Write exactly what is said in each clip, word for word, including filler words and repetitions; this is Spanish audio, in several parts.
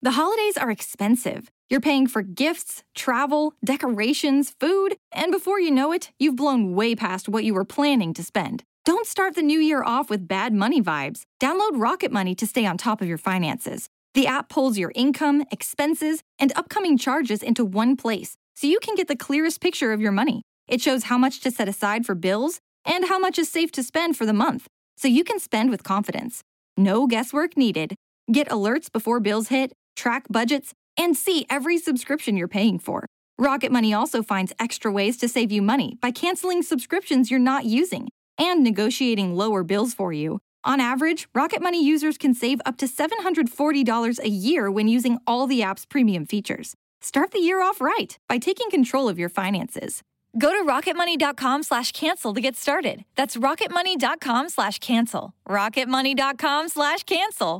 The holidays are expensive. You're paying for gifts, travel, decorations, food, and before you know it, you've blown way past what you were planning to spend. Don't start the new year off with bad money vibes. Download Rocket Money to stay on top of your finances. The app pulls your income, expenses, and upcoming charges into one place, so you can get the clearest picture of your money. It shows how much to set aside for bills and how much is safe to spend for the month, so you can spend with confidence. No guesswork needed. Get alerts before bills hit, track budgets, and see every subscription you're paying for. Rocket Money also finds extra ways to save you money by canceling subscriptions you're not using and negotiating lower bills for you. On average, Rocket Money users can save up to seven hundred forty dollars a year when using all the app's premium features. Start the year off right by taking control of your finances. Go to rocketmoney.com slash cancel to get started. That's rocketmoney.com slash cancel. rocketmoney.com slash cancel.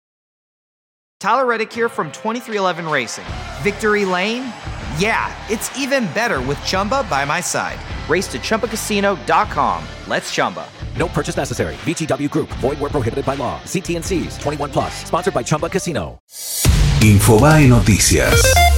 Tyler Reddick here from twenty-three eleven Racing. Victory Lane? Yeah, it's even better with Chumba by my side. Race to Chumba Casino dot com. Let's Chumba. No purchase necessary. V G W Group. Void where prohibited by law. See T and C's. twenty-one plus. Sponsored by Chumba Casino. Infobae Noticias.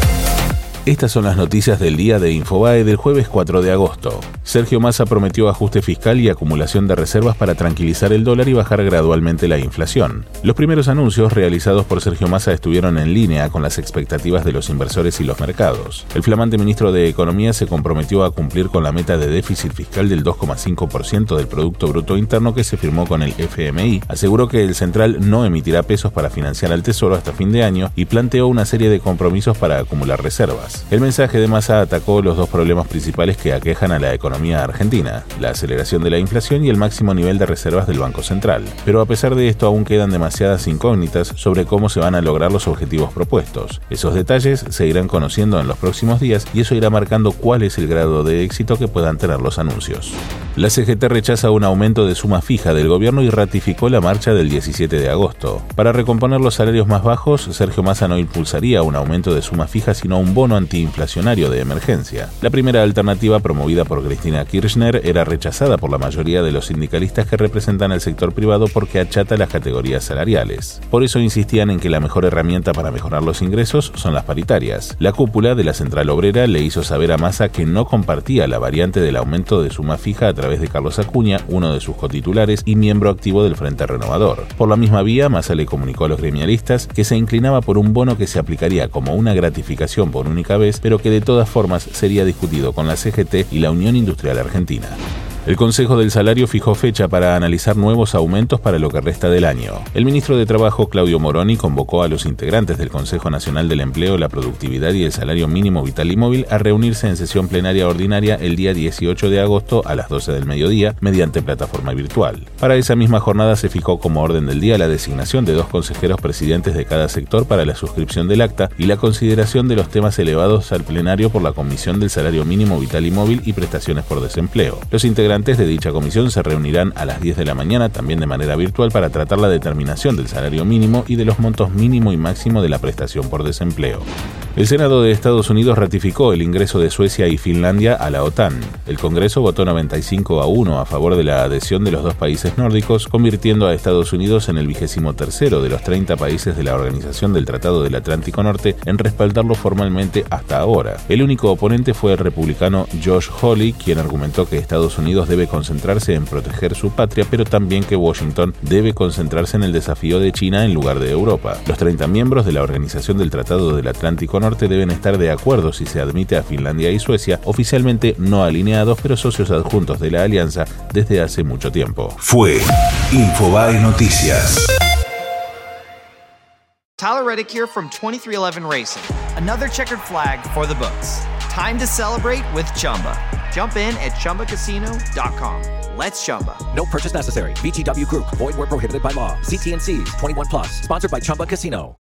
Estas son las noticias del día de Infobae del jueves cuatro de agosto. Sergio Massa prometió ajuste fiscal y acumulación de reservas para tranquilizar el dólar y bajar gradualmente la inflación. Los primeros anuncios realizados por Sergio Massa estuvieron en línea con las expectativas de los inversores y los mercados. El flamante ministro de Economía se comprometió a cumplir con la meta de déficit fiscal del dos coma cinco por ciento del Producto Bruto Interno que se firmó con el F M I, aseguró que el central no emitirá pesos para financiar al Tesoro hasta fin de año y planteó una serie de compromisos para acumular reservas. El mensaje de Massa atacó los dos problemas principales que aquejan a la economía argentina, la aceleración de la inflación y el máximo nivel de reservas del Banco Central. Pero a pesar de esto aún quedan demasiadas incógnitas sobre cómo se van a lograr los objetivos propuestos. Esos detalles se irán conociendo en los próximos días y eso irá marcando cuál es el grado de éxito que puedan tener los anuncios. La C G T rechaza un aumento de suma fija del gobierno y ratificó la marcha del diecisiete de agosto. Para recomponer los salarios más bajos, Sergio Massa no impulsaría un aumento de suma fija sino un bono antiinflacionario de emergencia. La primera alternativa promovida por Cristina Kirchner era rechazada por la mayoría de los sindicalistas que representan al sector privado porque achata las categorías salariales. Por eso insistían en que la mejor herramienta para mejorar los ingresos son las paritarias. La cúpula de la Central Obrera le hizo saber a Massa que no compartía la variante del aumento de suma fija a través de Carlos Acuña, uno de sus cotitulares y miembro activo del Frente Renovador. Por la misma vía, Massa le comunicó a los gremialistas que se inclinaba por un bono que se aplicaría como una gratificación por única vez, pero que de todas formas sería discutido con la C G T y la Unión Industrial Argentina. El Consejo del Salario fijó fecha para analizar nuevos aumentos para lo que resta del año. El ministro de Trabajo, Claudio Moroni, convocó a los integrantes del Consejo Nacional del Empleo, la Productividad y el Salario Mínimo Vital y Móvil a reunirse en sesión plenaria ordinaria el día dieciocho de agosto a las doce del mediodía mediante plataforma virtual. Para esa misma jornada se fijó como orden del día la designación de dos consejeros presidentes de cada sector para la suscripción del acta y la consideración de los temas elevados al plenario por la Comisión del Salario Mínimo Vital y Móvil y Prestaciones por Desempleo. Los integrantes de dicha comisión se reunirán a las diez de la mañana, también de manera virtual, para tratar la determinación del salario mínimo y de los montos mínimo y máximo de la prestación por desempleo. El Senado de Estados Unidos ratificó el ingreso de Suecia y Finlandia a la OTAN. El Congreso votó noventa y cinco a uno a favor de la adhesión de los dos países nórdicos, convirtiendo a Estados Unidos en el vigésimo tercero de los treinta países de la Organización del Tratado del Atlántico Norte en respaldarlo formalmente hasta ahora. El único oponente fue el republicano Josh Hawley, quien argumentó que Estados Unidos debe concentrarse en proteger su patria, pero también que Washington debe concentrarse en el desafío de China en lugar de Europa. Los treinta miembros de la Organización del Tratado del Atlántico Norte deben estar de acuerdo si se admite a Finlandia y Suecia, oficialmente no alineados, pero socios adjuntos de la alianza desde hace mucho tiempo. Fue Infobae Noticias. Tyler Reddick here from twenty-three eleven Racing. Another checkered flag for the books. Time to celebrate with Chumba. Jump in at Chumba Casino dot com. Let's Chumba. No purchase necessary. V G W Group. Void where prohibited by law. See T and C's. twenty-one plus. Sponsored by Chumba Casino.